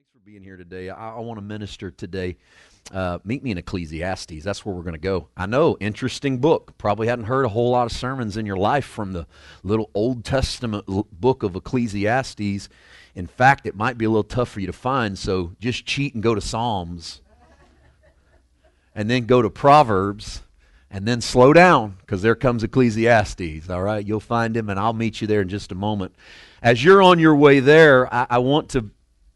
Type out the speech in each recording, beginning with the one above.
Thanks for being here today. I want to minister today. Meet me in Ecclesiastes. That's where we're going to go. I know, interesting book. Probably hadn't heard a whole lot of sermons in your life from the little Old Testament book of Ecclesiastes. In fact, it might be a little tough for you to find, so just cheat and go to Psalms. And then go to Proverbs. And then slow down, because there comes Ecclesiastes, all right? You'll find him, and I'll meet you there in just a moment. As you're on your way there, I want to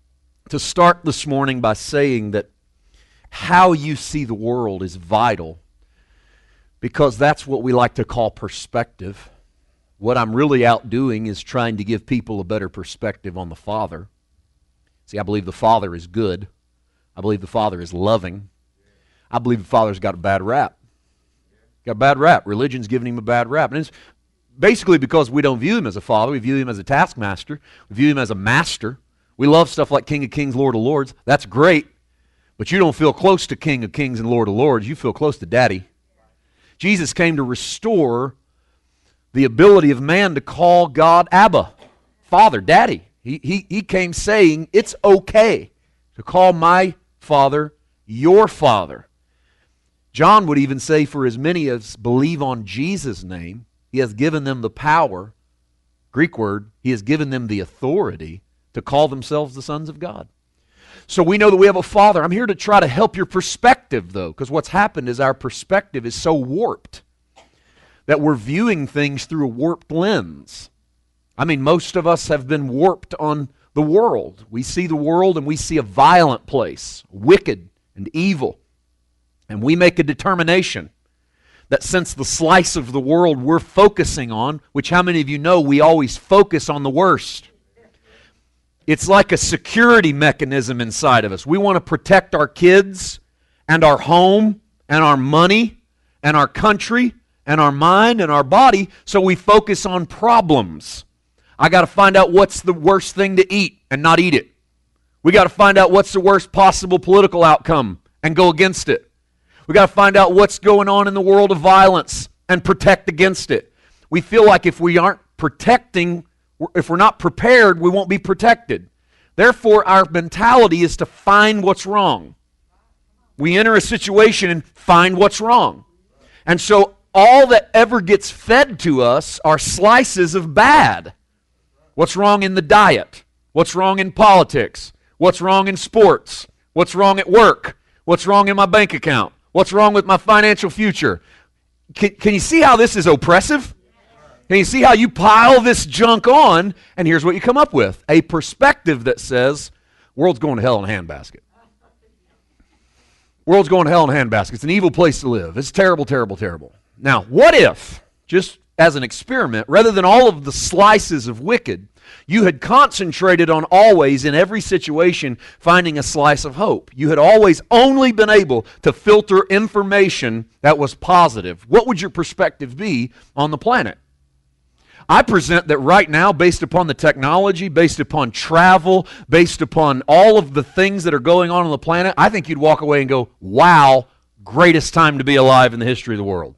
start this morning by saying that how you see the world is vital, because that's what we like to call perspective. What I'm really out doing is trying to give people a better perspective on the Father. See, I believe the Father is good. I believe the Father is loving. I believe the Father's got a bad rap. Got a bad rap. Religion's giving him a bad rap. And it's basically because we don't view him as a father. We view him as a taskmaster. We view him as a master. We love stuff like King of Kings, Lord of Lords. That's great. But you don't feel close to King of Kings and Lord of Lords. You feel close to Daddy. Jesus came to restore the ability of man to call God Abba, Father, Daddy. He came saying it's okay to call my Father your Father. John would even say, for as many as believe on Jesus' name, he has given them the power, Greek word, he has given them the authority to call themselves the sons of God. So we know that we have a Father. I'm here to try to help your perspective, though, because what's happened is our perspective is so warped that we're viewing things through a warped lens. I mean, most of us have been warped on the world. We see the world and we see a violent place, wicked and evil. And we make a determination that since the slice of the world we're focusing on, which how many of you know we always focus on the worst? It's like a security mechanism inside of us. We want to protect our kids and our home and our money and our country and our mind and our body, so we focus on problems. I got to find out what's the worst thing to eat and not eat it. We got to find out what's the worst possible political outcome and go against it. We got to find out what's going on in the world of violence and protect against it. We feel like if we aren't protecting, if we're not prepared, we won't be protected. Therefore, our mentality is to find what's wrong. We enter a situation and find what's wrong. And so all that ever gets fed to us are slices of bad. What's wrong in the diet? What's wrong in politics? What's wrong in sports? What's wrong at work? What's wrong in my bank account? What's wrong with my financial future? Can you see how this is oppressive? Can you see how you pile this junk on, and here's what you come up with? A perspective that says, world's going to hell in a handbasket. World's going to hell in a handbasket. It's an evil place to live. It's terrible, terrible, terrible. Now, what if, just as an experiment, rather than all of the slices of wicked, you had concentrated on always, in every situation, finding a slice of hope? You had always only been able to filter information that was positive. What would your perspective be on the planet? I present that right now, based upon the technology, based upon travel, based upon all of the things that are going on the planet, I think you'd walk away and go, wow, greatest time to be alive in the history of the world.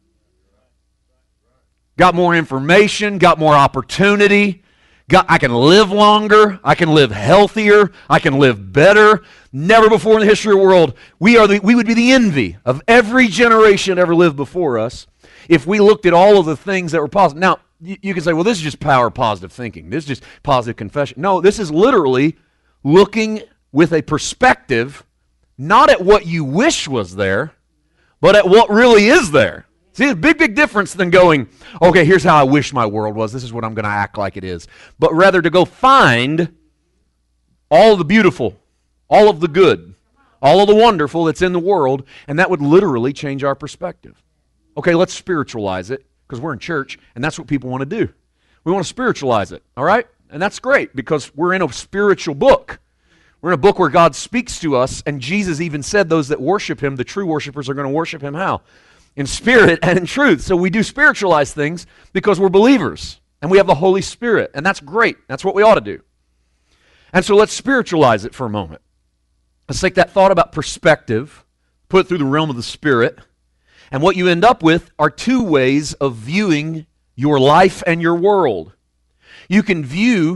Got more information, got more opportunity. I can live longer, I can live healthier, I can live better. Never before in the history of the world, we would be the envy of every generation ever lived before us if we looked at all of the things that were positive. Now, you can say, well, this is just power positive thinking. This is just positive confession. No, this is literally looking with a perspective, not at what you wish was there, but at what really is there. See, there's a big, big difference than going, okay, here's how I wish my world was. This is what I'm going to act like it is. But rather to go find all of the beautiful, all of the good, all of the wonderful that's in the world, and that would literally change our perspective. Okay, let's spiritualize it, because we're in church, and that's what people want to do. We want to spiritualize it, all right? And that's great, because we're in a spiritual book. We're in a book where God speaks to us, and Jesus even said those that worship Him, the true worshipers, are going to worship Him how? In spirit and in truth. So we do spiritualize things because we're believers and we have the Holy Spirit, and that's great. That's what we ought to do. And so let's spiritualize it for a moment. Let's take that thought about perspective, put it through the realm of the Spirit, and what you end up with are two ways of viewing your life and your world. You can view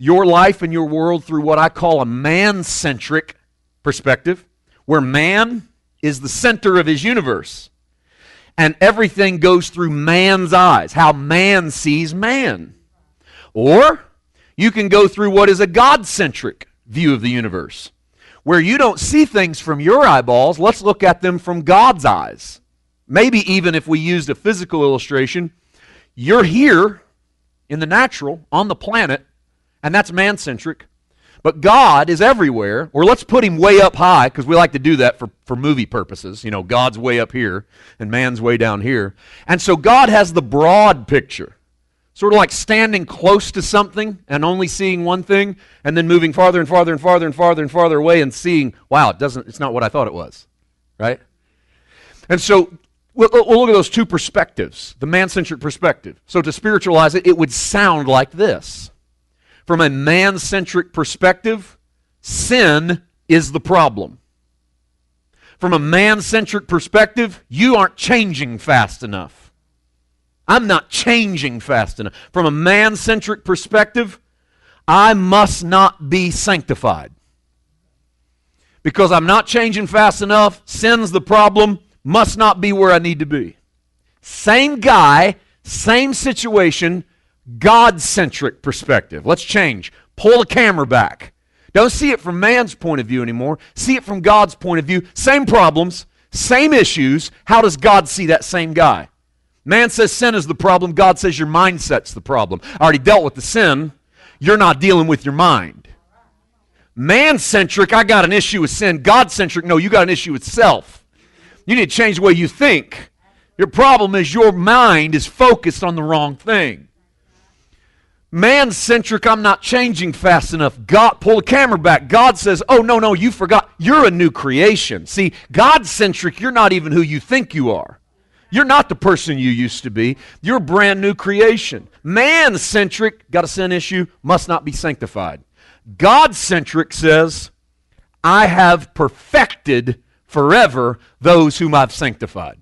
your life and your world through what I call a man-centric perspective, where man is the center of his universe. And everything goes through man's eyes, how man sees man. Or you can go through what is a God-centric view of the universe, where you don't see things from your eyeballs. Let's look at them from God's eyes. Maybe even if we used a physical illustration, you're here in the natural, on the planet, and that's man-centric. But God is everywhere, or let's put him way up high, because we like to do that for movie purposes. You know, God's way up here, and man's way down here. And so God has the broad picture, sort of like standing close to something and only seeing one thing, and then moving farther and farther and farther and farther and farther away and seeing, wow, it's not what I thought it was, right? And so we'll look at those two perspectives, the man-centric perspective. So to spiritualize it, it would sound like this. From a man-centric perspective, sin is the problem. From a man-centric perspective, you aren't changing fast enough. I'm not changing fast enough. From a man-centric perspective, I must not be sanctified. Because I'm not changing fast enough, sin's the problem, must not be where I need to be. Same guy, same situation, God-centric perspective. Let's change. Pull the camera back. Don't see it from man's point of view anymore. See it from God's point of view. Same problems, same issues. How does God see that same guy? Man says sin is the problem. God says your mindset's the problem. I already dealt with the sin. You're not dealing with your mind. Man-centric, I got an issue with sin. God-centric, no, you got an issue with self. You need to change the way you think. Your problem is your mind is focused on the wrong thing. Man-centric, I'm not changing fast enough. God, pull the camera back. God says, oh, no, you forgot. You're a new creation. See, God-centric, you're not even who you think you are. You're not the person you used to be. You're a brand new creation. Man-centric, got a sin issue, must not be sanctified. God-centric says, I have perfected forever those whom I've sanctified.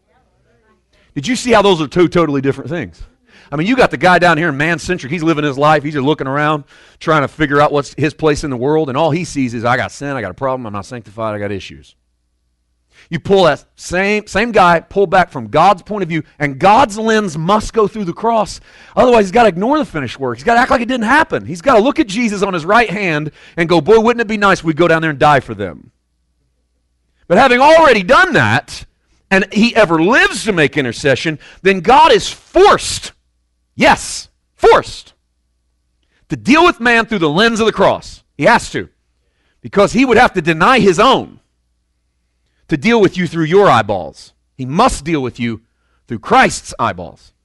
Did you see how those are two totally different things? I mean, you got the guy down here in man-centric. He's living his life. He's just looking around, trying to figure out what's his place in the world, and all he sees is, I got sin, I got a problem, I'm not sanctified, I got issues. You pull that same guy, pull back from God's point of view, and God's lens must go through the cross. Otherwise, he's got to ignore the finished work. He's got to act like it didn't happen. He's got to look at Jesus on his right hand and go, boy, wouldn't it be nice if we'd go down there and die for them? But having already done that, and he ever lives to make intercession, then God is forced, yes, forced, to deal with man through the lens of the cross. He has to, because he would have to deny his own to deal with you through your eyeballs. He must deal with you through Christ's eyeballs.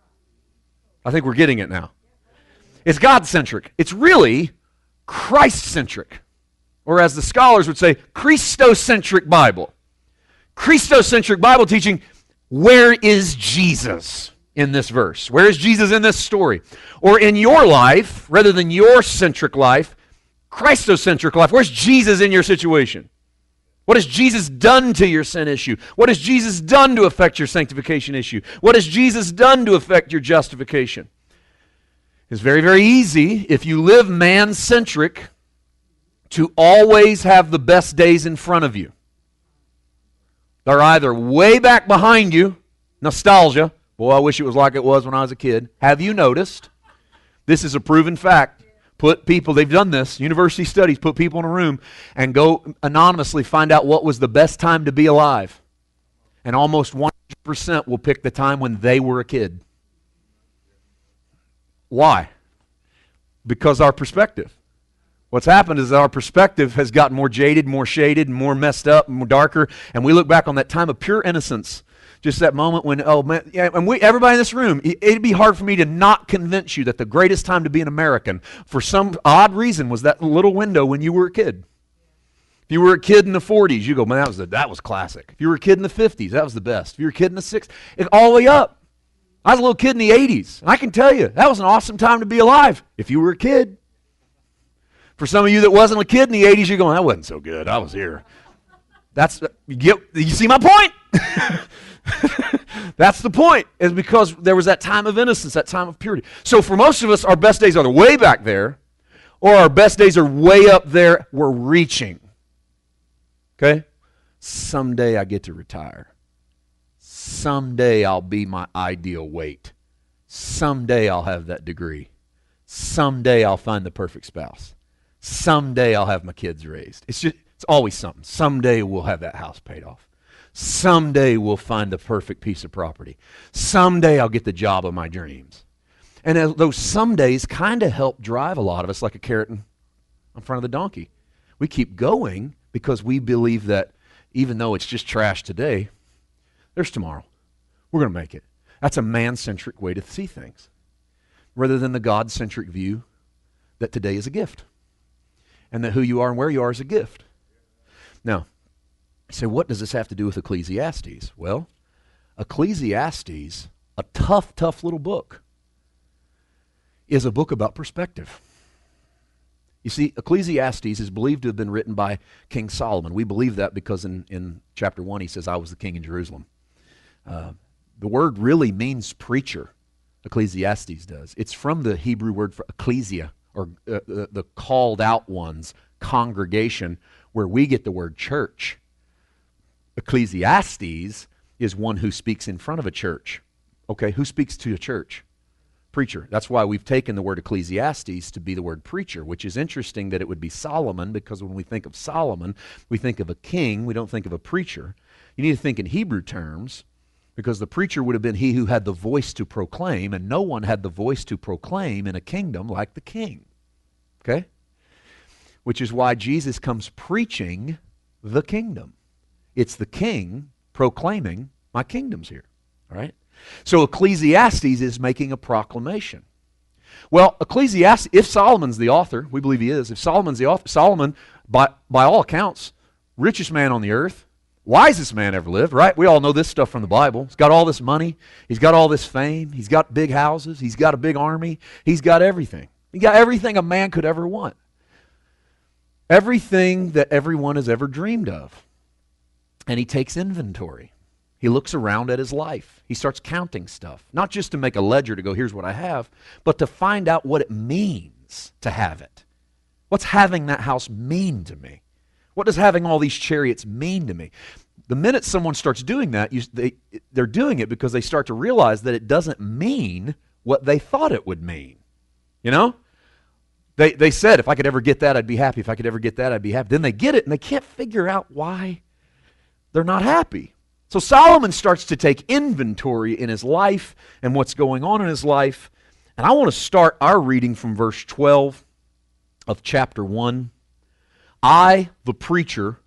I think we're getting it now. It's God-centric. It's really Christ-centric. Or as the scholars would say, Christocentric Bible. Christocentric Bible teaching, where is Jesus in this verse? Where is Jesus in this story? Or in your life, rather than your centric life, Christocentric life, where's Jesus in your situation? What has Jesus done to your sin issue? What has Jesus done to affect your sanctification issue? What has Jesus done to affect your justification? It's very, very easy, if you live man-centric, to always have the best days in front of you. They're either way back behind you, nostalgia, boy, I wish it was like it was when I was a kid. Have you noticed? This is a proven fact. Put people, they've done this, university studies, put people in a room and go anonymously find out what was the best time to be alive. And almost 100% will pick the time when they were a kid. Why? Because our perspective. What's happened is that our perspective has gotten more jaded, more shaded, more messed up, more darker, and we look back on that time of pure innocence. Just that moment when, oh man, yeah, and everybody in this room, it'd be hard for me to not convince you that the greatest time to be an American, for some odd reason, was that little window when you were a kid. If you were a kid in the 40s, you go, man, that was classic. If you were a kid in the 50s, that was the best. If you were a kid in the 60s, all the way up. I was a little kid in the 80s, and I can tell you, that was an awesome time to be alive if you were a kid. For some of you that wasn't a kid in the 80s, you're going, that wasn't so good. I was here. You see my point? That's the point, is because there was that time of innocence, that time of purity. So for most of us, our best days are way back there. or our best days are way up there. We're reaching. Okay? Someday I get to retire. Someday I'll be my ideal weight. Someday I'll have that degree. Someday I'll find the perfect spouse. Someday I'll have my kids raised. It's always something. Someday we'll have that house paid off. Someday we'll find the perfect piece of property. Someday I'll get the job of my dreams. And those somedays kind of help drive a lot of us like a carrot in front of the donkey. We keep going because we believe that even though it's just trash today, there's tomorrow. We're going to make it. That's a man-centric way to see things, rather than the God-centric view that today is a gift, and that who you are and where you are is a gift. Now, you say, what does this have to do with Ecclesiastes? Well, Ecclesiastes, a tough little book, is a book about perspective. You see, Ecclesiastes is believed to have been written by King Solomon. We believe that because in chapter 1 he says, I was the king in Jerusalem. The word really means preacher, Ecclesiastes does. It's from the Hebrew word for ecclesia, or the called out ones, congregation, where we get the word church. Ecclesiastes is one who speaks in front of a church. Okay, who speaks to a church? Preacher. That's why we've taken the word Ecclesiastes to be the word preacher, which is interesting that it would be Solomon, because when we think of Solomon, we think of a king, we don't think of a preacher. You need to think in Hebrew terms, because the preacher would have been he who had the voice to proclaim, and no one had the voice to proclaim in a kingdom like the king. Okay? Which is why Jesus comes preaching the kingdom. It's the king proclaiming, my kingdom's here. All right? So Ecclesiastes is making a proclamation. Well, Ecclesiastes, if Solomon's the author, we believe he is, if Solomon's the author, Solomon, by all accounts, richest man on the earth, wisest man ever lived, right? We all know this stuff from the Bible. He's got all this money. He's got all this fame. He's got big houses. He's got a big army. He's got everything. He got everything a man could ever want. Everything that everyone has ever dreamed of. And he takes inventory. He looks around at his life. He starts counting stuff. Not just to make a ledger to go, here's what I have, but to find out what it means to have it. What's having that house mean to me? What does having all these chariots mean to me? The minute someone starts doing that, they're doing it because they start to realize that it doesn't mean what they thought it would mean. You know? They said, if I could ever get that, I'd be happy. If I could ever get that, I'd be happy. Then they get it, and they can't figure out why they're not happy. So Solomon starts to take inventory in his life and what's going on in his life. And I want to start our reading from verse 12 of chapter 1. I, the preacher,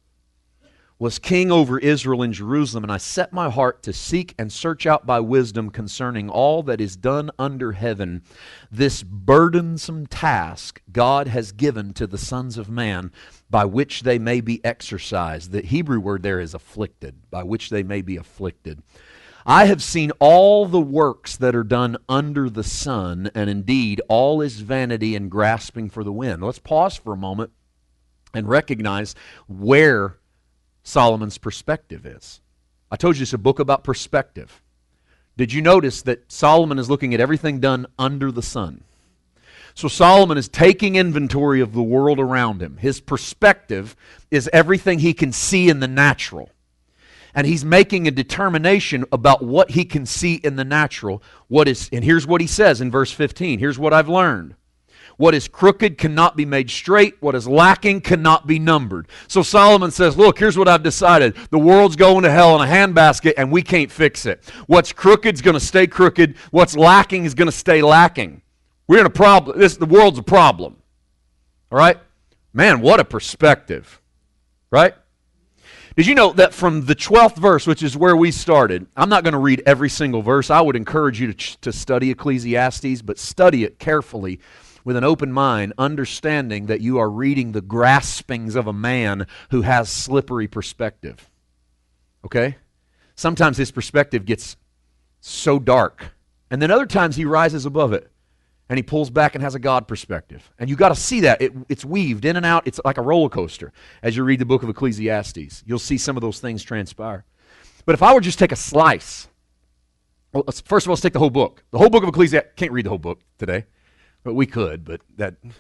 was king over Israel in Jerusalem, and I set my heart to seek and search out by wisdom concerning all that is done under heaven. This burdensome task God has given to the sons of man, by which they may be exercised. The Hebrew word there is afflicted, by which they may be afflicted. I have seen all the works that are done under the sun, and indeed all is vanity and grasping for the wind. Let's pause for a moment and recognize where Solomon's perspective is. I told you it's a book about perspective. Did you notice that Solomon is looking at everything done under the sun? So Solomon is taking inventory of the world around him. His perspective is everything he can see in the natural. And he's making a determination about what he can see in the natural. And here's what he says in verse 15. Here's what I've learned. What is crooked cannot be made straight. What is lacking cannot be numbered. So Solomon says, look, here's what I've decided. The world's going to hell in a handbasket, and we can't fix it. What's crooked is going to stay crooked. What's lacking is going to stay lacking. We're in a problem. The world's a problem. All right? Man, what a perspective. Right? Did you know that from the 12th verse, which is where we started, I'm not going to read every single verse. I would encourage you to study Ecclesiastes, but study it carefully with an open mind, understanding that you are reading the graspings of a man who has slippery perspective. Okay? Sometimes his perspective gets so dark, and then other times he rises above it, and he pulls back and has a God perspective. And you got to see that. It's weaved in and out. It's like a roller coaster as you read the book of Ecclesiastes. You'll see some of those things transpire. But if I were just take a slice, well, first of all, let's take the whole book. The whole book of Ecclesiastes. Can't read the whole book today. But we could, but that,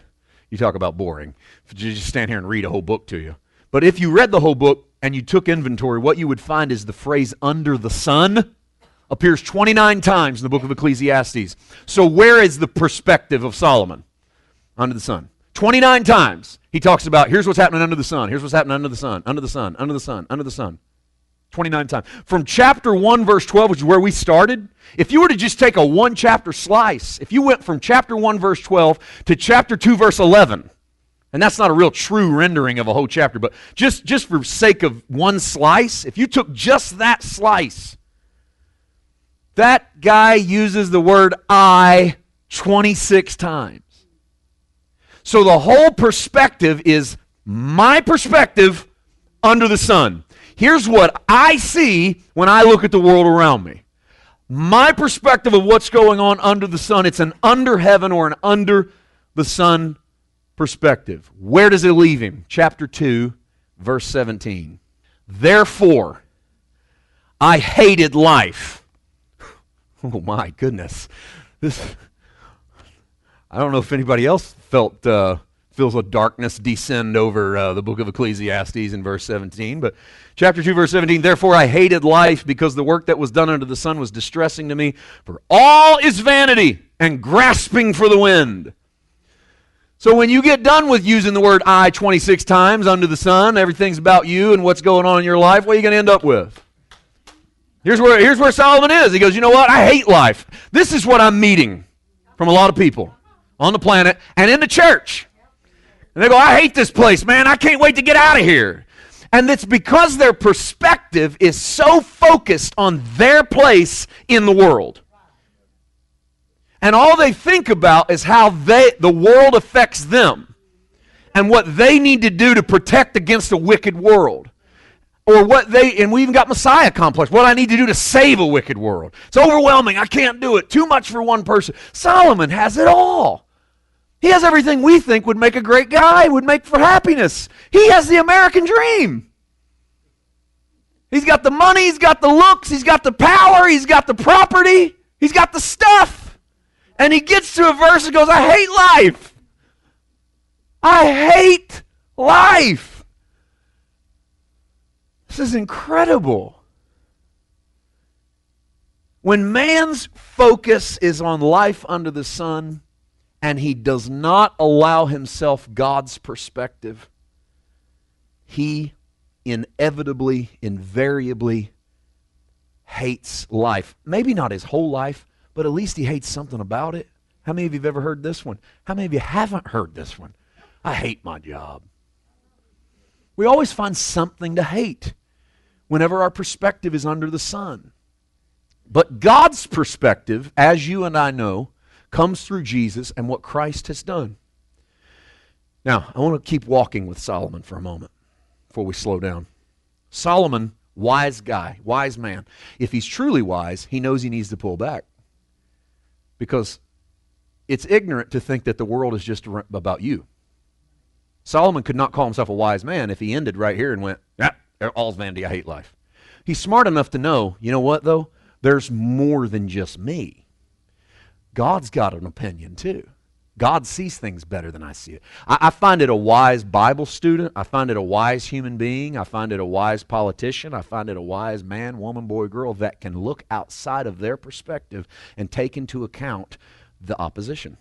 You talk about boring. If you just stand here and read a whole book to you. But if you read the whole book and you took inventory, what you would find is the phrase under the sun appears 29 times in the book of Ecclesiastes. So where is the perspective of Solomon? Under the sun. 29 times he talks about here's what's happening under the sun, here's what's happening under the sun, under the sun, under the sun, under the sun. 29 times. From chapter 1, verse 12, which is where we started, if you were to just take a one-chapter slice, if you went from chapter 1, verse 12 to chapter 2, verse 11, and that's not a real true rendering of a whole chapter, but just for sake of one slice, if you took just that slice, that guy uses the word I 26 times. So the whole perspective is my perspective under the sun. Here's what I see when I look at the world around me. My perspective of what's going on under the sun, it's an under heaven or an under the sun perspective. Where does it leave him? Chapter 2, verse 17. Therefore, I hated life. Oh my goodness. I don't know if anybody else feels a darkness descend over the book of Ecclesiastes in verse 17, but chapter 2, verse 17, therefore I hated life because the work that was done under the sun was distressing to me, for all is vanity and grasping for the wind. So when you get done with using the word I 26 times under the sun, everything's about you and what's going on in your life, what are you going to end up with? Here's where Solomon is. He goes, you know what? I hate life. This is what I'm meeting from a lot of people on the planet and in the church. And they go, I hate this place, man. I can't wait to get out of here. And it's because their perspective is so focused on their place in the world. And all they think about is how the world affects them and what they need to do to protect against a wicked world. Or and we even got Messiah complex, what I need to do to save a wicked world. It's overwhelming. I can't do it. Too much for one person. Solomon has it all. He has everything we think would make a great guy, would make for happiness. He has the American dream. He's got the money, he's got the looks, he's got the power, he's got the property, he's got the stuff. And he gets to a verse and goes, I hate life. I hate life. This is incredible. When man's focus is on life under the sun and he does not allow himself God's perspective, he inevitably, invariably hates life. Maybe not his whole life, but at least he hates something about it. How many of you have ever heard this one? How many of you haven't heard this one? I hate my job. We always find something to hate whenever our perspective is under the sun. But God's perspective, as you and I know, comes through Jesus and what Christ has done. Now, I want to keep walking with Solomon for a moment before we slow down. Solomon, wise guy, wise man. If he's truly wise, he knows he needs to pull back. Because it's ignorant to think that the world is just about you. Solomon could not call himself a wise man if he ended right here and went, yeah, all's vanity, I hate life. He's smart enough to know, you know what though? There's more than just me. God's got an opinion too. God sees things better than I see it. I find it a wise Bible student. I find it a wise human being. I find it a wise politician. I find it a wise man, woman, boy, girl that can look outside of their perspective and take into account the opposition.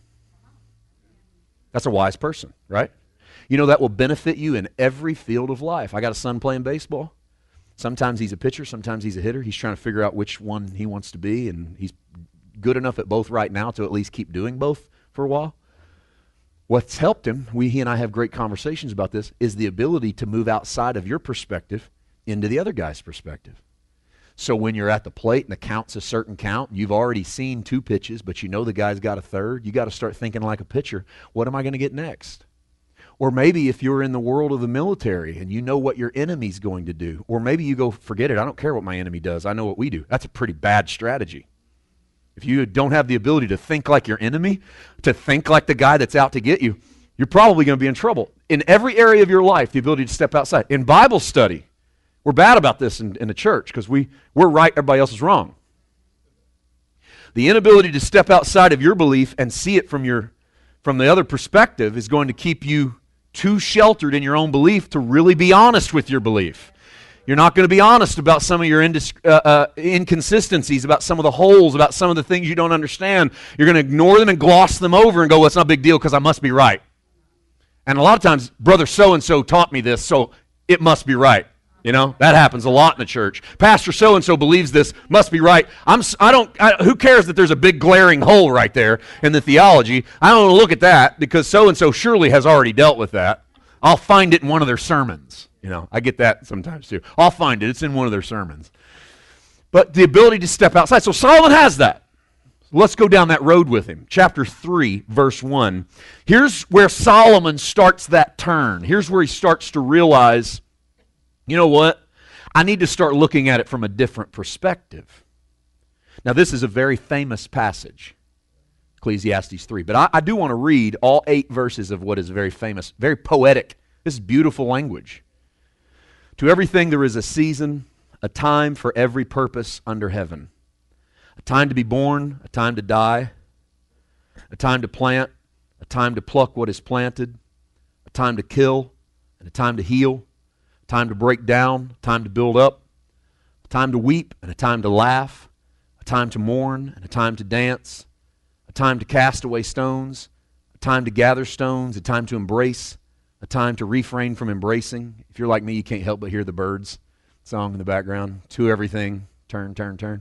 That's a wise person, right? You know, that will benefit you in every field of life. I got a son playing baseball. Sometimes he's a pitcher, sometimes he's a hitter. He's trying to figure out which one he wants to be, and he's good enough at both right now to at least keep doing both for a while. What's helped him, he and I have great conversations about this, is the ability to move outside of your perspective into the other guy's perspective. So when you're at the plate and the count's a certain count, you've already seen 2 pitches, but you know the guy's got a third, you got to start thinking like a pitcher. What am I going to get next? Or maybe if you're in the world of the military and you know what your enemy's going to do, or maybe you go, forget it, I don't care what my enemy does, I know what we do. That's a pretty bad strategy. If you don't have the ability to think like your enemy, to think like the guy that's out to get you, you're probably going to be in trouble. In every area of your life, the ability to step outside. In Bible study, we're bad about this in the church because we're right, everybody else is wrong. The inability to step outside of your belief and see it from from the other perspective is going to keep you too sheltered in your own belief to really be honest with your belief. You're not going to be honest about some of your inconsistencies, about some of the holes, about some of the things you don't understand. You're going to ignore them and gloss them over and go, well, it's not a big deal because I must be right. And a lot of times, brother so-and-so taught me this, so it must be right. You know, that happens a lot in the church. Pastor so-and-so believes this, must be right. Who cares that there's a big glaring hole right there in the theology? I don't want to look at that because so-and-so surely has already dealt with that. I'll find it in one of their sermons. You know, I get that sometimes too. I'll find it. It's in one of their sermons. But the ability to step outside. So Solomon has that. Let's go down that road with him. Chapter 3, verse 1. Here's where Solomon starts that turn. Here's where he starts to realize, you know what? I need to start looking at it from a different perspective. Now, this is a very famous passage, Ecclesiastes 3. But I do want to read all 8 verses of what is very famous, very poetic. This is beautiful language. To everything there is a season, a time for every purpose under heaven. A time to be born, a time to die, a time to plant, a time to pluck what is planted, a time to kill, and a time to heal, a time to break down, a time to build up, a time to weep, and a time to laugh, a time to mourn, and a time to dance, a time to cast away stones, a time to gather stones, a time to embrace, a time to refrain from embracing. If you're like me, you can't help but hear the birds song in the background. To everything, turn, turn, turn.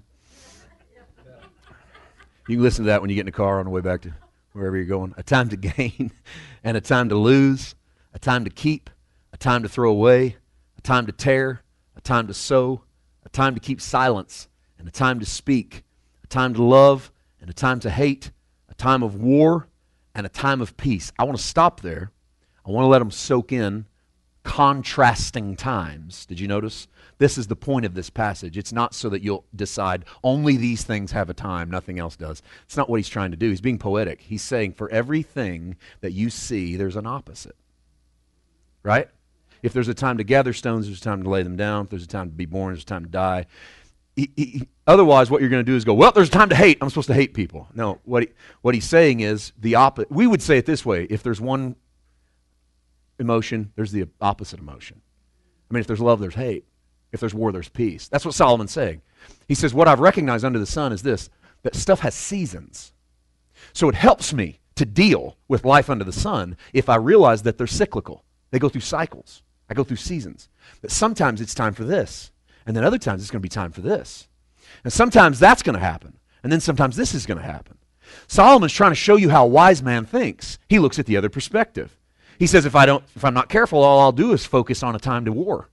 You can listen to that when you get in the car on the way back to wherever you're going. A time to gain and a time to lose, a time to keep, a time to throw away, a time to tear, a time to sow, a time to keep silence, and a time to speak, a time to love and a time to hate, a time of war and a time of peace. I want to stop there. I want to let them soak in contrasting times. Did you notice? This is the point of this passage. It's not so that you'll decide only these things have a time, nothing else does. It's not what he's trying to do. He's being poetic. He's saying for everything that you see, there's an opposite. Right? If there's a time to gather stones, there's a time to lay them down. If there's a time to be born, there's a time to die. Otherwise, what you're going to do is go, well, there's a time to hate. I'm supposed to hate people. No, what he's saying is the opposite. We would say it this way. If there's one emotion, there's the opposite emotion. I mean, if there's love, there's hate. If there's war, there's peace. That's what Solomon's saying. He says, what I've recognized under the sun is this, that stuff has seasons. So it helps me to deal with life under the sun if I realize that they're cyclical. They go through cycles. I go through seasons. That sometimes it's time for this, and then other times it's going to be time for this. And sometimes that's going to happen, and then sometimes this is going to happen. Solomon's trying to show you how a wise man thinks. He looks at the other perspective. He says, if I'm not careful, all I'll do is focus on a time to war.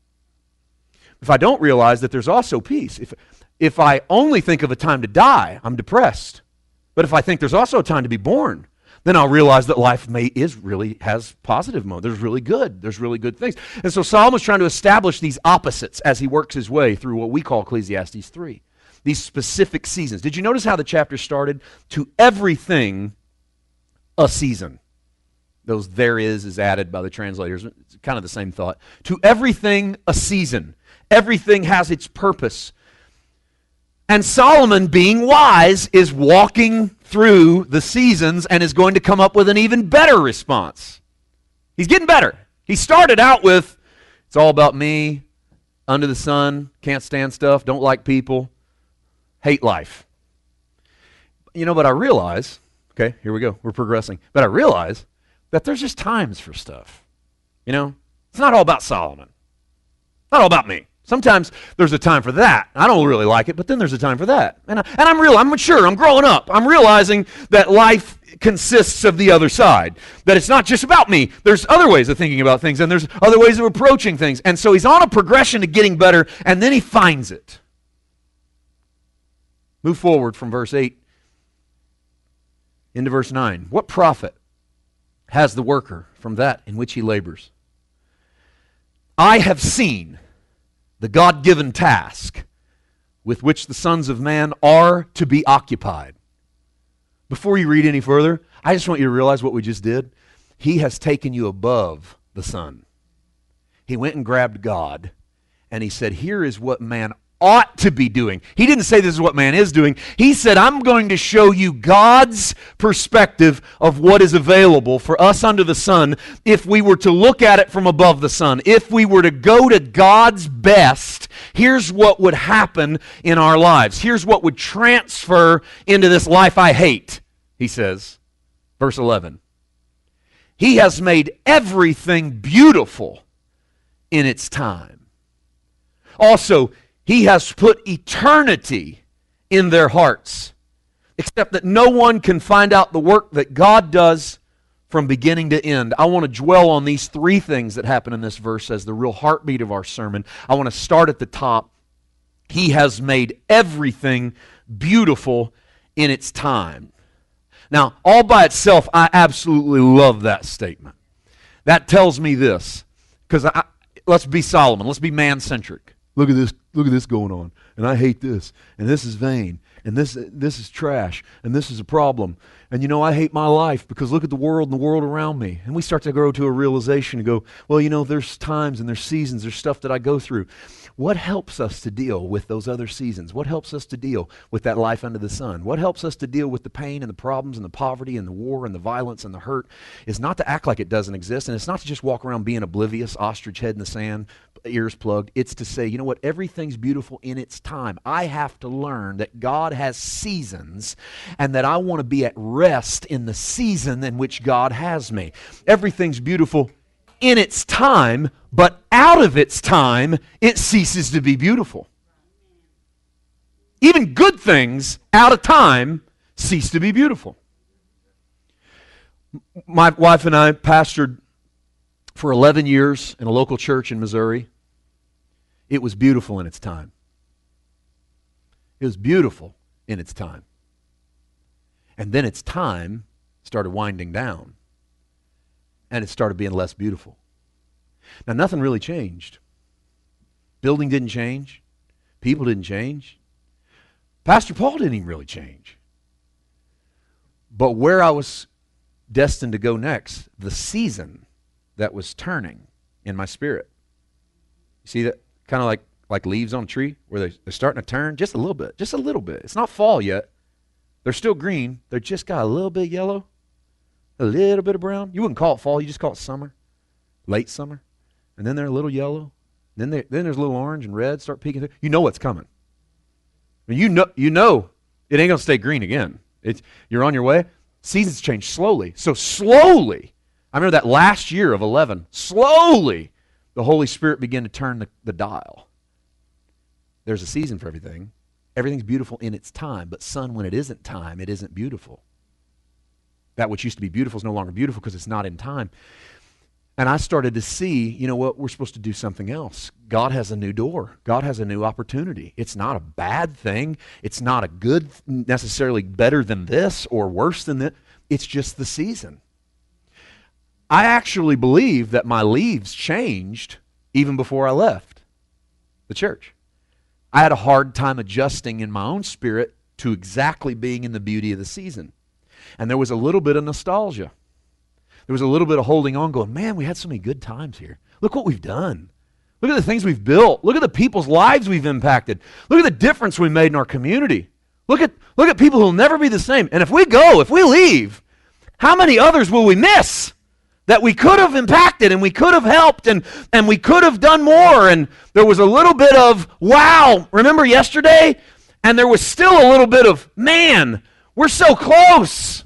If I don't realize that there's also peace, if I only think of a time to die, I'm depressed. But if I think there's also a time to be born, then I'll realize that life really has positive mode. There's really good things. And so Solomon's trying to establish these opposites as he works his way through what we call Ecclesiastes 3. These specific seasons. Did you notice how the chapter started? To everything a season. Those there is added by the translators. It's kind of the same thought. To everything a season. Everything has its purpose. And Solomon, being wise, is walking through the seasons and is going to come up with an even better response. He's getting better. He started out with, it's all about me, under the sun, can't stand stuff, don't like people, hate life. You know, but I realize, okay, here we go, we're progressing, but I realize that there's just times for stuff. You know, it's not all about Solomon. Not all about me. Sometimes there's a time for that. I don't really like it, but then there's a time for that. And I'm mature, I'm growing up. I'm realizing that life consists of the other side. That it's not just about me. There's other ways of thinking about things, and there's other ways of approaching things. And so he's on a progression to getting better, and then he finds it. Move forward from verse 8 into verse 9. What profit has the worker from that in which he labors? I have seen the God-given task with which the sons of man are to be occupied. Before you read any further, I just want you to realize what we just did. He has taken you above the sun. He went and grabbed God, and he said, here is what man ought to be doing. He didn't say this is what man is doing. He said, I'm going to show you God's perspective of what is available for us under the sun if we were to look at it from above the sun. If we were to go to God's best, here's what would happen in our lives. Here's what would transfer into this life I hate, he says. Verse 11. He has made everything beautiful in its time. Also, he has put eternity in their hearts, except that no one can find out the work that God does from beginning to end. I want to dwell on these three things that happen in this verse as the real heartbeat of our sermon. I want to start at the top. He has made everything beautiful in its time. Now, all by itself, I absolutely love that statement. That tells me this, because let's be Solomon, let's be man-centric. Look at this going on, and I hate this, and this is vain, and this is trash, and this is a problem. And you know, I hate my life because look at the world and the world around me. And we start to grow to a realization and go, well, you know, there's times and there's seasons, there's stuff that I go through. What helps us to deal with those other seasons? What helps us to deal with that life under the sun? What helps us to deal with the pain and the problems and the poverty and the war and the violence and the hurt is not to act like it doesn't exist, and it's not to just walk around being oblivious, ostrich head in the sand, ears plugged. It's to say, you know what, everything's beautiful in its time. I have to learn that God has seasons and that I want to be at rest in the season in which God has me. Everything's beautiful in its time, but out of its time, it ceases to be beautiful. Even good things out of time cease to be beautiful. My wife and I pastored for 11 years in a local church in Missouri. It was beautiful in its time. It was beautiful in its time. And then its time started winding down. And it started being less beautiful. Now, nothing really changed. Building didn't change. People didn't change. Pastor Paul didn't even really change. But where I was destined to go next, the season that was turning in my spirit. You see that? Kind of like leaves on a tree where they're starting to turn just a little bit. Just a little bit. It's not fall yet. They're still green. They're just got a little bit yellow. A little bit of brown. You wouldn't call it fall. You just call it summer. Late summer. And then they're a little yellow. Then there's a little orange and red start peeking through. You know what's coming. You know it ain't going to stay green again. You're on your way. Seasons change slowly. So slowly, I remember that last year of 11, slowly the Holy Spirit began to turn the dial. There's a season for everything. Everything's beautiful in its time. But son, when it isn't time, it isn't beautiful. That which used to be beautiful is no longer beautiful because it's not in time. And I started to see, you know what, we're supposed to do something else. God has a new door. God has a new opportunity. It's not a bad thing. It's not a good, necessarily better than this or worse than that. It's just the season. I actually believe that my leaves changed even before I left the church. I had a hard time adjusting in my own spirit to exactly being in the beauty of the season. And there was a little bit of nostalgia. There was a little bit of holding on, going, man, we had so many good times here. Look what we've done. Look at the things we've built. Look at the people's lives we've impacted. Look at the difference we made in our community. Look at people who will never be the same. And if we leave, how many others will we miss that we could have impacted and we could have helped and we could have done more? And there was a little bit of, wow, remember yesterday? And there was still a little bit of, man, we're so close.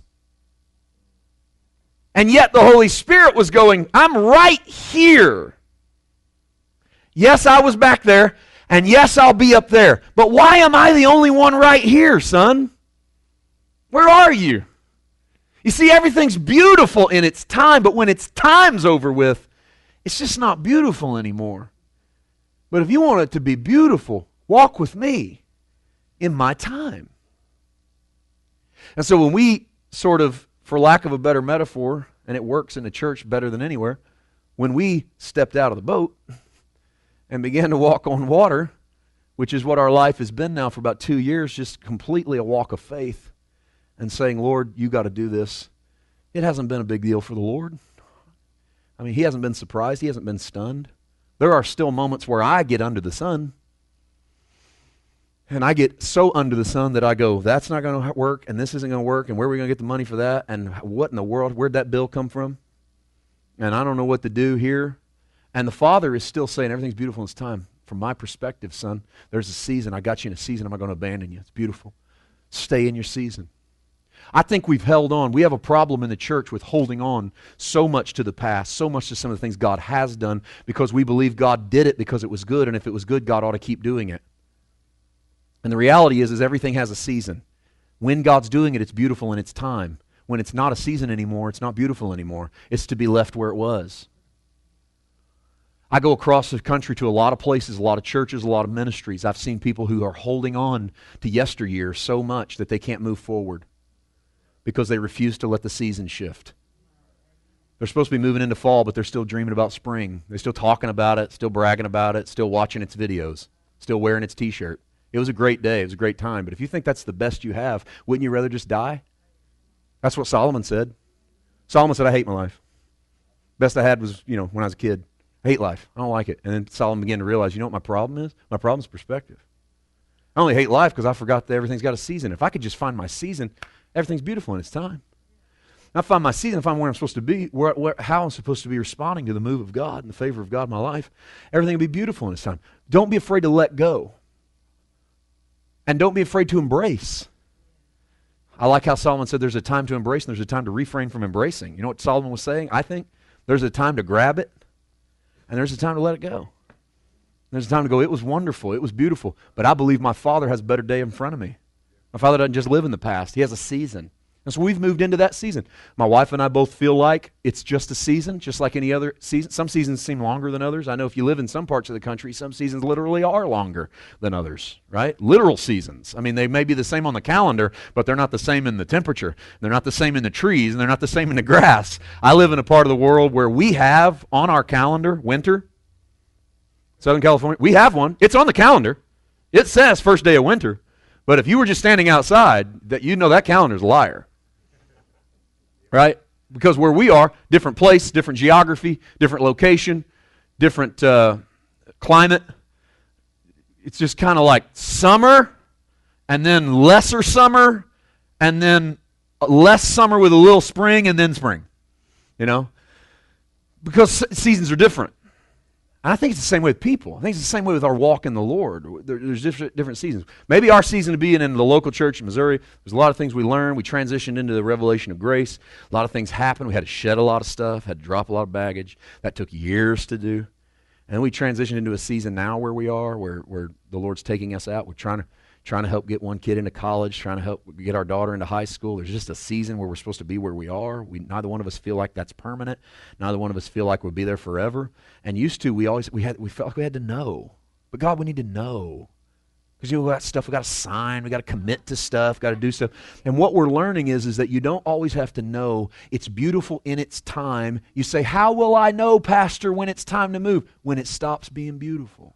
And yet the Holy Spirit was going, I'm right here. Yes, I was back there, and yes, I'll be up there. But why am I the only one right here, son? Where are you? You see, everything's beautiful in its time, but when its time's over with, it's just not beautiful anymore. But if you want it to be beautiful, walk with me in my time. And so when we sort of, for lack of a better metaphor, and it works in the church better than anywhere, when we stepped out of the boat and began to walk on water, which is what our life has been now for about 2 years, just completely a walk of faith and saying, Lord, you got to do this. It hasn't been a big deal for the Lord. I mean, he hasn't been surprised. He hasn't been stunned. There are still moments where I get under the sun. And I get so under the sun that I go, that's not going to work, and this isn't going to work, and where are we going to get the money for that? And what in the world, where'd that bill come from? And I don't know what to do here. And the Father is still saying, everything's beautiful in its time. From my perspective, son, there's a season. I got you in a season. I'm not going to abandon you. It's beautiful. Stay in your season. I think we've held on. We have a problem in the church with holding on so much to the past, so much to some of the things God has done, because we believe God did it because it was good, and if it was good, God ought to keep doing it. And the reality is everything has a season. When God's doing it, it's beautiful in its time. When it's not a season anymore, it's not beautiful anymore. It's to be left where it was. I go across the country to a lot of places, a lot of churches, a lot of ministries. I've seen people who are holding on to yesteryear so much that they can't move forward because they refuse to let the season shift. They're supposed to be moving into fall, but they're still dreaming about spring. They're still talking about it, still bragging about it, still watching its videos, still wearing its t-shirt. It was a great day. It was a great time. But if you think that's the best you have, wouldn't you rather just die? That's what Solomon said. Solomon said, I hate my life. Best I had was, when I was a kid. I hate life. I don't like it. And then Solomon began to realize, you know what my problem is? My problem is perspective. I only hate life because I forgot that everything's got a season. If I could just find my season, everything's beautiful in its time. I find my season, I find where I'm supposed to be, how I'm supposed to be responding to the move of God and the favor of God in my life. Everything will be beautiful in its time. Don't be afraid to let go. And don't be afraid to embrace. I like how Solomon said there's a time to embrace and there's a time to refrain from embracing. You know what Solomon was saying? I think there's a time to grab it and there's a time to let it go. There's a time to go, it was wonderful, it was beautiful, but I believe my Father has a better day in front of me. My Father doesn't just live in the past. He has a season. And so we've moved into that season. My wife and I both feel like it's just a season, just like any other season. Some seasons seem longer than others. I know if you live in some parts of the country, some seasons literally are longer than others, right? Literal seasons. I mean, they may be the same on the calendar, but they're not the same in the temperature. They're not the same in the trees, and they're not the same in the grass. I live in a part of the world where we have on our calendar winter. Southern California, we have one. It's on the calendar. It says first day of winter. But if you were just standing outside, that calendar's a liar. Right? Because where we are, different place, different geography, different location, different climate. It's just kind of like summer, and then lesser summer, and then less summer with a little spring, and then spring. Because seasons are different. And I think it's the same way with people. I think it's the same way with our walk in the Lord. There's different seasons. Maybe our season of being in the local church in Missouri, there's a lot of things we learned. We transitioned into the revelation of grace. A lot of things happened. We had to shed a lot of stuff, had to drop a lot of baggage. That took years to do. And we transitioned into a season now where we are, where the Lord's taking us out. We're trying to help get one kid into college, trying to help get our daughter into high school. There's just a season where we're supposed to be where we are. Neither one of us feel like that's permanent. Neither one of us feel like we'll be there forever. And used to, we felt like we had to know. But God, we need to know. Because we got stuff, we got to sign, we got to commit to stuff, got to do stuff. And what we're learning is that you don't always have to know. It's beautiful in its time. You say, how will I know, Pastor, when it's time to move? When it stops being beautiful.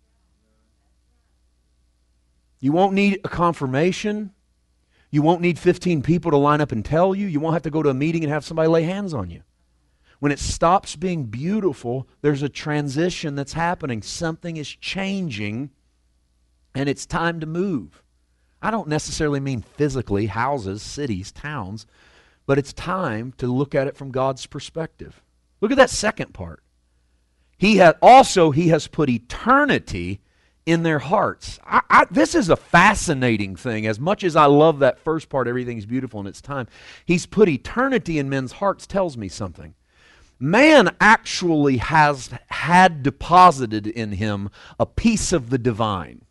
You won't need a confirmation. You won't need 15 people to line up and tell you. You won't have to go to a meeting and have somebody lay hands on you. When it stops being beautiful, there's a transition that's happening. Something is changing, and it's time to move. I don't necessarily mean physically, houses, cities, towns, but it's time to look at it from God's perspective. Look at that second part. He has put eternity in their hearts. This is a fascinating thing. As much as I love that first part, everything's beautiful in its time, He's put eternity in men's hearts tells me something. Man actually has had deposited in him a piece of the divine.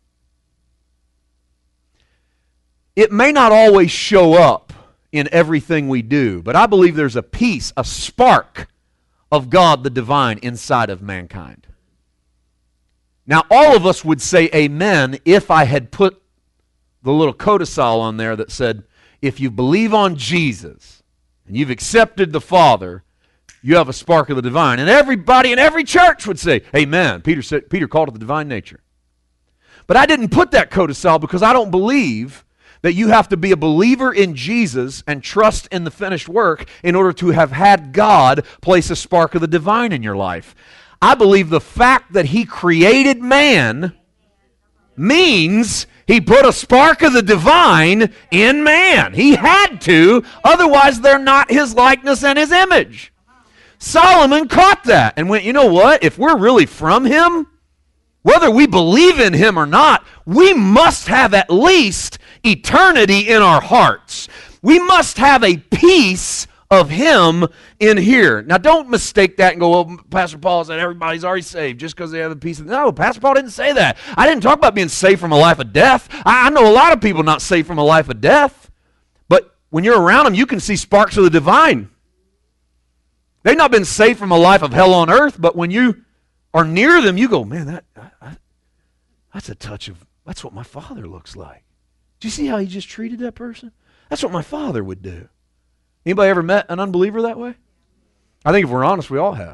It may not always show up in everything we do, but I believe there's a piece, a spark of God the divine inside of mankind. Now, all of us would say amen if I had put the little codicil on there that said, if you believe on Jesus and you've accepted the Father, you have a spark of the divine. And everybody in every church would say, amen. Peter called it the divine nature. But I didn't put that codicil because I don't believe that you have to be a believer in Jesus and trust in the finished work in order to have had God place a spark of the divine in your life. I believe the fact that He created man means he put a spark of the divine in man. He had to, otherwise they're not his likeness and his image. Solomon caught that and went, you know what? If we're really from him, whether we believe in him or not, we must have at least eternity in our hearts. We must have a piece of him in here. Now, don't mistake that and go, well, Pastor Paul said everybody's already saved just because they have a piece of... No, Pastor Paul didn't say that. I didn't talk about being saved from a life of death. I know a lot of people not saved from a life of death. But when you're around them, you can see sparks of the divine. They've not been saved from a life of hell on earth, but when you are near them, you go, man, that's a touch of... That's what my father looks like. Do you see how he just treated that person? That's what my father would do. Anybody ever met an unbeliever that way? I think if we're honest, we all have.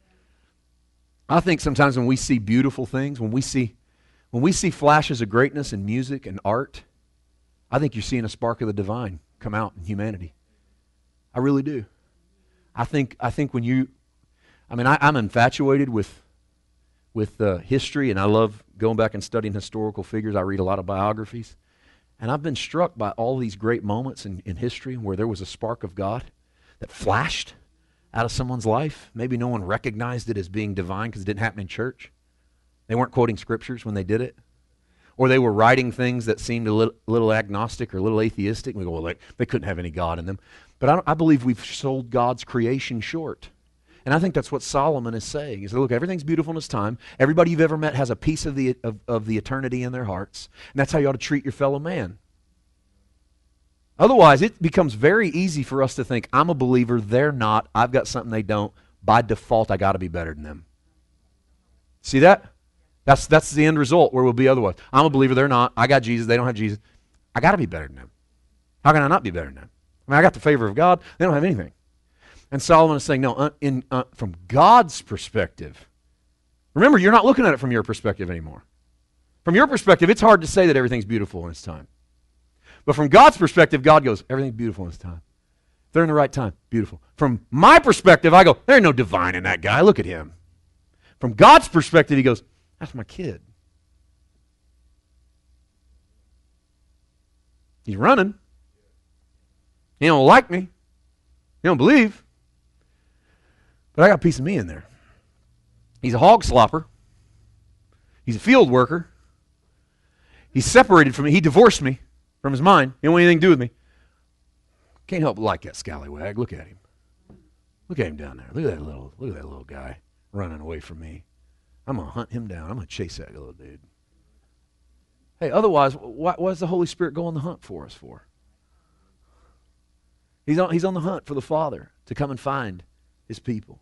I think sometimes when we see beautiful things, when we see flashes of greatness in music and art, I think you're seeing a spark of the divine come out in humanity. I really do. I think when you, I'm infatuated with history, and I love going back and studying historical figures. I read a lot of biographies. And I've been struck by all these great moments in history where there was a spark of God that flashed out of someone's life. Maybe no one recognized it as being divine because it didn't happen in church. They weren't quoting scriptures when they did it. Or they were writing things that seemed a little agnostic or a little atheistic. We go, well, they couldn't have any God in them. But I believe we've sold God's creation short. And I think that's what Solomon is saying. He said, look, everything's beautiful in its time. Everybody you've ever met has a piece of the eternity in their hearts. And that's how you ought to treat your fellow man. Otherwise, it becomes very easy for us to think, I'm a believer, they're not, I've got something they don't. By default, I got to be better than them. See that? That's the end result where we'll be otherwise. I'm a believer, they're not. I got Jesus, they don't have Jesus. I got to be better than them. How can I not be better than them? I got the favor of God, they don't have anything. And Solomon is saying, no, from God's perspective. Remember, you're not looking at it from your perspective anymore. From your perspective, it's hard to say that everything's beautiful in its time. But from God's perspective, God goes, everything's beautiful in its time. If they're in the right time, beautiful. From my perspective, I go, there ain't no divine in that guy. Look at him. From God's perspective, he goes, that's my kid. He's running. He don't like me. He don't believe. But I got a piece of me in there. He's a hog slopper. He's a field worker. He's separated from me. He divorced me from his mind. He don't want anything to do with me. Can't help but like that scallywag. Look at him. Look at him down there. Look at that little guy running away from me. I'm going to hunt him down. I'm going to chase that little dude. Hey, otherwise, what does the Holy Spirit go on the hunt for us for? He's on the hunt for the Father to come and find his people.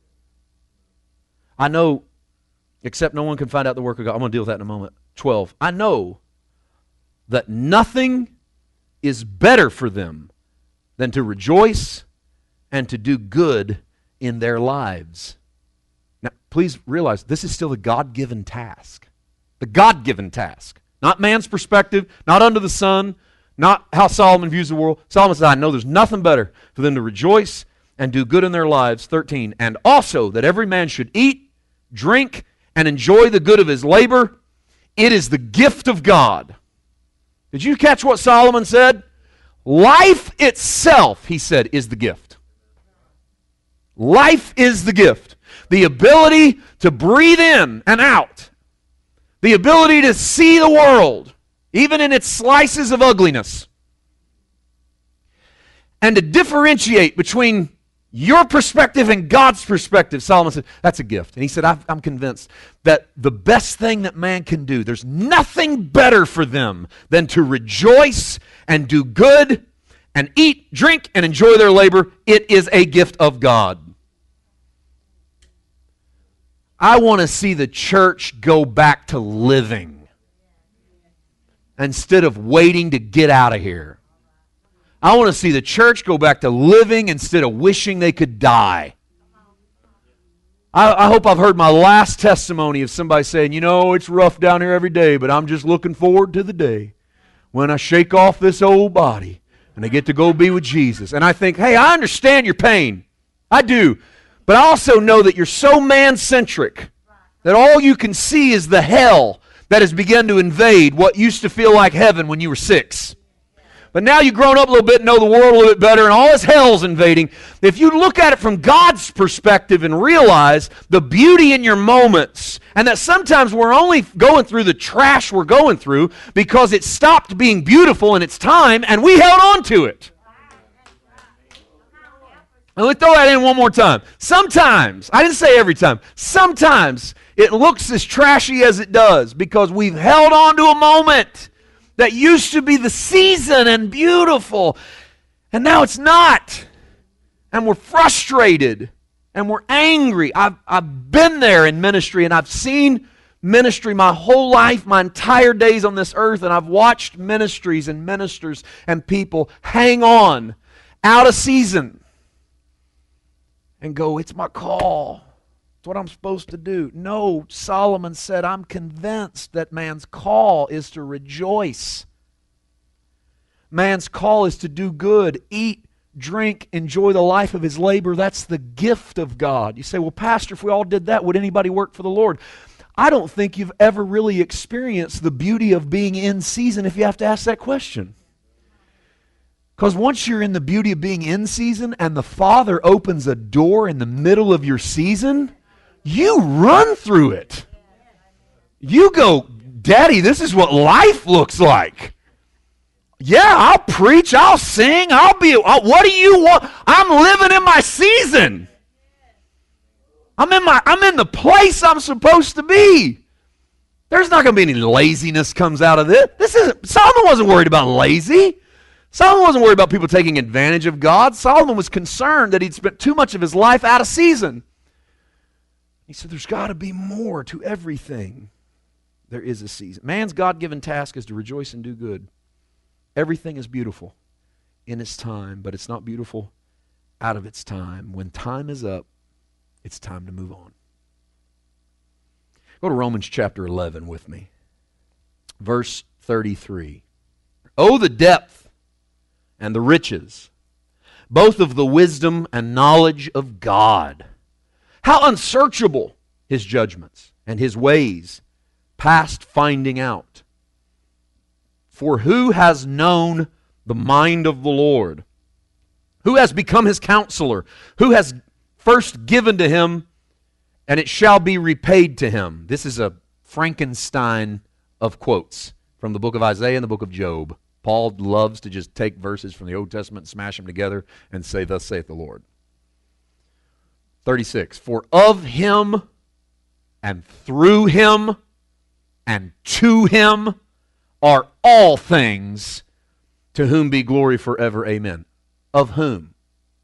I know, except no one can find out the work of God. I'm going to deal with that in a moment. 12. I know that nothing is better for them than to rejoice and to do good in their lives. Now, please realize this is still the God-given task. The God-given task. Not man's perspective, not under the sun, not how Solomon views the world. Solomon says, I know there's nothing better for them to rejoice and do good in their lives. 13. And also that every man should eat, drink, and enjoy the good of his labor. It is the gift of God. Did you catch what Solomon said? Life itself, he said, is the gift. Life is the gift. The ability to breathe in and out. The ability to see the world, even in its slices of ugliness. And to differentiate between your perspective and God's perspective. Solomon said, that's a gift. And he said, I'm convinced that the best thing that man can do, there's nothing better for them than to rejoice and do good and eat, drink, and enjoy their labor. It is a gift of God. I want to see the church go back to living instead of waiting to get out of here. I want to see the church go back to living instead of wishing they could die. I hope I've heard my last testimony of somebody saying, you know, it's rough down here every day, but I'm just looking forward to the day when I shake off this old body and I get to go be with Jesus. And I think, hey, I understand your pain. I do. But I also know that you're so man-centric that all you can see is the hell that has begun to invade what used to feel like heaven when you were 6. But now you've grown up a little bit and know the world a little bit better, and all this hell's invading. If you look at it from God's perspective and realize the beauty in your moments, and that sometimes we're only going through the trash we're going through because it stopped being beautiful in its time, and we held on to it. And let me throw that in one more time. Sometimes, I didn't say every time, sometimes it looks as trashy as it does because we've held on to a moment that used to be the season and beautiful, and now it's not. And we're frustrated, and we're angry. I've been there in ministry, and I've seen ministry my whole life, my entire days on this earth, and I've watched ministries and ministers and people hang on out of season and go, it's my call. It's what I'm supposed to do. No, Solomon said, I'm convinced that man's call is to rejoice. Man's call is to do good, eat, drink, enjoy the life of his labor. That's the gift of God. You say, well, Pastor, if we all did that, would anybody work for the Lord? I don't think you've ever really experienced the beauty of being in season if you have to ask that question. Because once you're in the beauty of being in season and the Father opens a door in the middle of your season, you run through it. You go, Daddy, this is what life looks like. Yeah, I'll preach, I'll sing, what do you want? I'm living in my season. I'm in the place I'm supposed to be. There's not going to be any laziness comes out of this. Solomon wasn't worried about lazy. Solomon wasn't worried about people taking advantage of God. Solomon was concerned that he'd spent too much of his life out of season. He said, there's got to be more to everything. There is a season. Man's God-given task is to rejoice and do good. Everything is beautiful in its time, but it's not beautiful out of its time. When time is up, it's time to move on. Go to Romans chapter 11 with me. Verse 33. Oh, the depth and the riches, both of the wisdom and knowledge of God. How unsearchable his judgments and his ways past finding out. For who has known the mind of the Lord? Who has become his counselor? Who has first given to him, and it shall be repaid to him? This is a Frankenstein of quotes from the book of Isaiah and the book of Job. Paul loves to just take verses from the Old Testament, smash them together, and say, thus saith the Lord. 36, for of him and through him and to him are all things, to whom be glory forever. Amen. Of whom?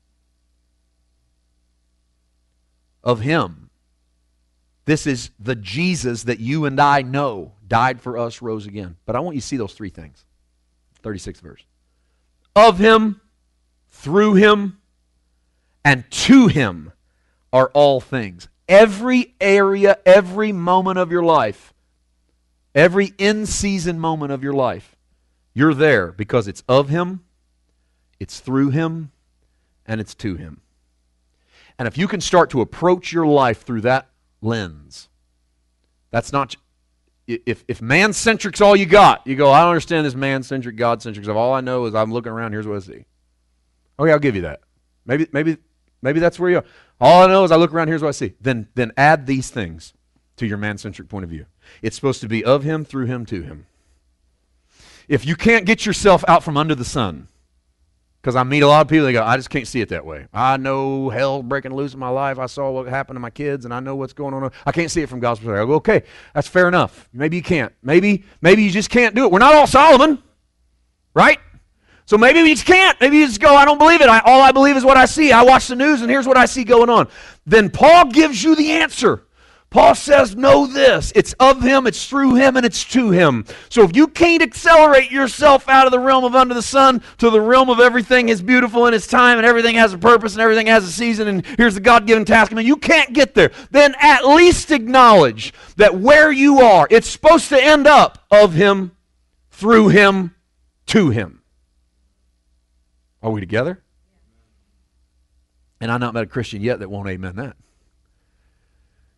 Of him. This is the Jesus that you and I know died for us, rose again. But I want you to see those three things. 36th verse. Of him, through him, and to him are all things. Every area, every moment of your life, every in-season moment of your life, you're there because it's of him, it's through him, and it's to him. And if you can start to approach your life through that lens, that's not... If man-centric's all you got, you go, I don't understand this man-centric, God-centric stuff. All I know is I'm looking around, here's what I see. Okay, I'll give you that. Maybe that's where you are. All I know is I look around, here's what I see. Then add these things to your man-centric point of view. It's supposed to be of him, through him, to him. If you can't get yourself out from under the sun, because I meet a lot of people, they go, I just can't see it that way. I know hell breaking loose in my life. I saw what happened to my kids, and I know what's going on. I can't see it from God's perspective. I go, okay, that's fair enough. Maybe you can't. Maybe you just can't do it. We're not all Solomon, right? So maybe you just can't. Maybe you just go, I don't believe it. All I believe is what I see. I watch the news, and here's what I see going on. Then Paul gives you the answer. Paul says, know this. It's of him, it's through him, and it's to him. So if you can't accelerate yourself out of the realm of under the sun to the realm of everything is beautiful in its time and everything has a purpose and everything has a season and here's the God-given task, you can't get there, then at least acknowledge that where you are, it's supposed to end up of him, through him, to him. Are we together? And I've not met a Christian yet that won't amen that.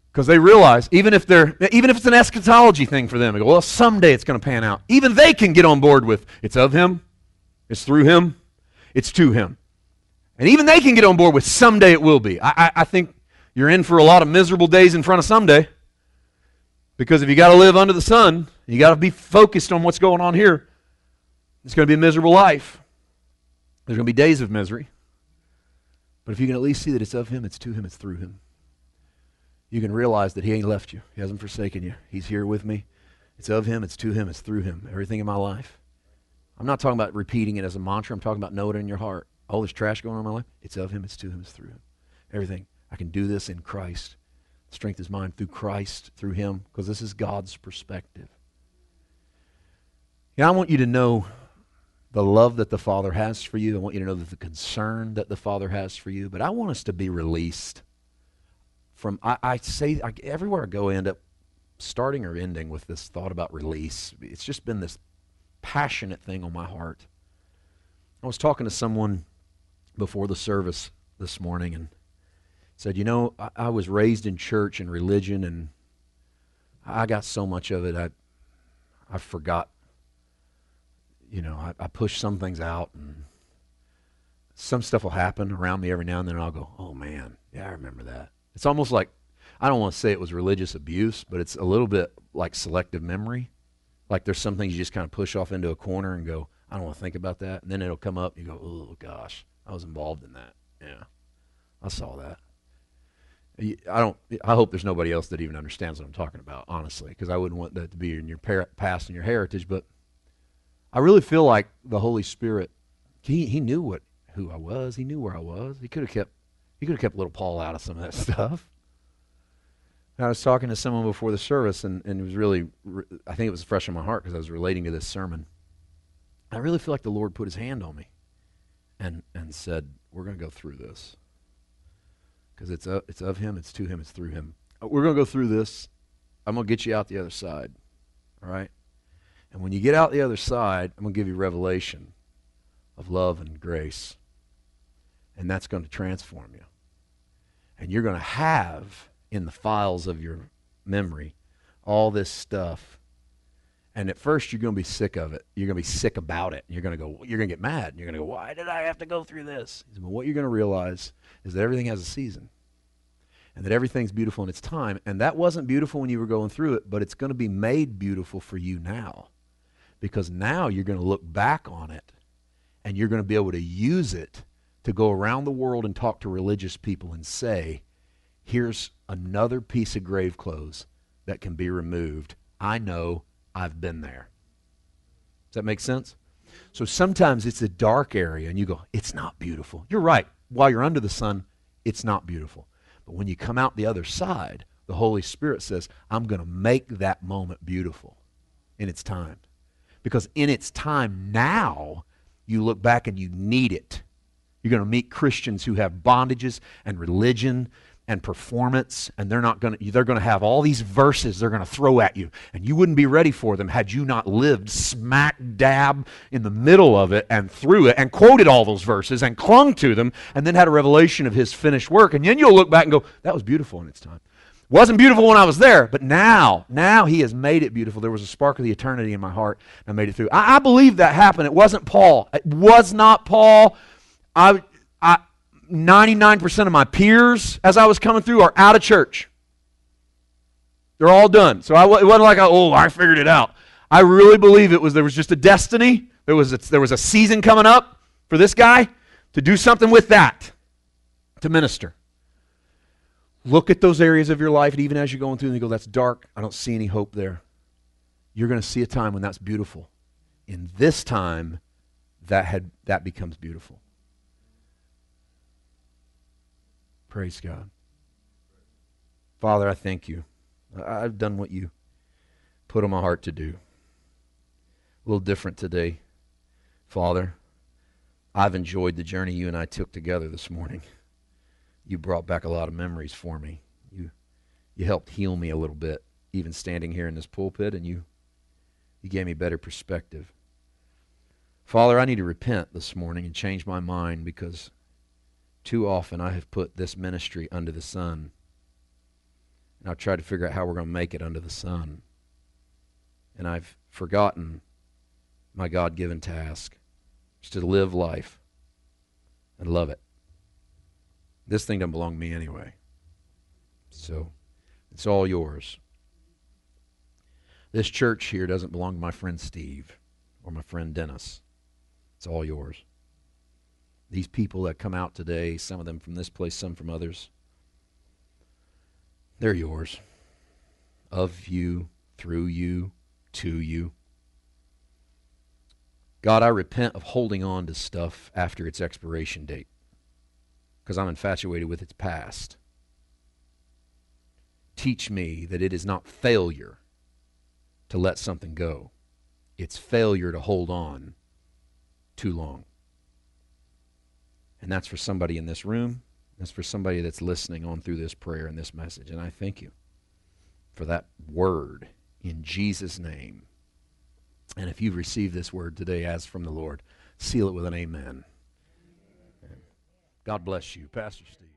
Because they realize, even if it's an eschatology thing for them, they go, well, someday it's going to pan out. Even they can get on board with, it's of him, it's through him, it's to him. And even they can get on board with someday it will be. I think you're in for a lot of miserable days in front of someday. Because if you got to live under the sun, you got to be focused on what's going on here. It's going to be a miserable life. There's going to be days of misery. But if you can at least see that it's of him, it's to him, it's through him, you can realize that he ain't left you. He hasn't forsaken you. He's here with me. It's of him, it's to him, it's through him. Everything in my life. I'm not talking about repeating it as a mantra. I'm talking about knowing it in your heart. All this trash going on in my life, it's of him, it's to him, it's through him. Everything. I can do this in Christ. Strength is mine through Christ, through him, because this is God's perspective. I want you to know the love that the Father has for you. I want you to know the concern that the Father has for you. But I want us to be released from, everywhere I go, I end up starting or ending with this thought about release. It's just been this passionate thing on my heart. I was talking to someone before the service this morning and said, I was raised in church and religion, and I got so much of it, I forgot. I push some things out, and some stuff will happen around me every now and then, and I'll go, oh man, yeah, I remember that. It's almost like, I don't want to say it was religious abuse, but it's a little bit like selective memory. Like there's some things you just kind of push off into a corner and go, I don't want to think about that. And then it'll come up and you go, oh gosh, I was involved in that. Yeah, I saw that. I hope there's nobody else that even understands what I'm talking about, honestly, because I wouldn't want that to be in your past and your heritage. But I really feel like the Holy Spirit, he knew who I was. He knew where I was. He could have kept little Paul out of some of that stuff. And I was talking to someone before the service, and it was really, I think it was fresh in my heart because I was relating to this sermon. I really feel like the Lord put his hand on me and said, we're going to go through this. Because it's of him, it's to him, it's through him. We're going to go through this. I'm going to get you out the other side. All right? And when you get out the other side, I'm going to give you revelation of love and grace. And that's going to transform you. And you're going to have in the files of your memory all this stuff. And at first you're going to be sick of it. You're going to be sick about it. You're going to get mad. And you're going to go, why did I have to go through this? But what you're going to realize is that everything has a season. And that everything's beautiful in its time. And that wasn't beautiful when you were going through it, but it's going to be made beautiful for you now. Because now you're going to look back on it and you're going to be able to use it to go around the world and talk to religious people and say, here's another piece of grave clothes that can be removed. I know, I've been there. Does that make sense? So sometimes it's a dark area and you go, it's not beautiful. You're right. While you're under the sun, it's not beautiful. But when you come out the other side, the Holy Spirit says, I'm going to make that moment beautiful in its time. Because in its time now, you look back and you need it. You're going to meet Christians who have bondages and religion and performance, and they're going to have all these verses they're going to throw at you, and you wouldn't be ready for them had you not lived smack dab in the middle of it and through it and quoted all those verses and clung to them and then had a revelation of his finished work. And then you'll look back and go, that was beautiful in its time. Wasn't beautiful when I was there, but now he has made it beautiful. There was a spark of the eternity in my heart, and I made it through. I believe that happened. It wasn't Paul. It was not Paul. 99% of my peers as I was coming through are out of church. They're all done. So it wasn't like, I figured it out. I really believe there was just a destiny. There was a season coming up for this guy to do something with that, to minister. Look at those areas of your life, and even as you're going through, and you go, that's dark. I don't see any hope there. You're going to see a time when that's beautiful. In this time, that becomes beautiful. Praise God. Father, I thank you. I've done what you put on my heart to do. A little different today. Father, I've enjoyed the journey you and I took together this morning. You brought back a lot of memories for me. You helped heal me a little bit, even standing here in this pulpit, and you gave me better perspective. Father, I need to repent this morning and change my mind, because too often I have put this ministry under the sun And I've tried to figure out how we're going to make it under the sun. And I've forgotten my God-given task, is to live life and love it. This thing doesn't belong to me anyway. So it's all yours. This church here doesn't belong to my friend Steve or my friend Dennis. It's all yours. These people that come out today, some of them from this place, some from others, they're yours. Of you, through you, to you. God, I repent of holding on to stuff after its expiration date because I'm infatuated with its past. Teach me that it is not failure to let something go. It's failure to hold on too long. And that's for somebody in this room. That's for somebody that's listening on through this prayer and this message. And I thank you for that word in Jesus' name. And if you've received this word today as from the Lord, seal it with an amen. God bless you, Pastor Steve.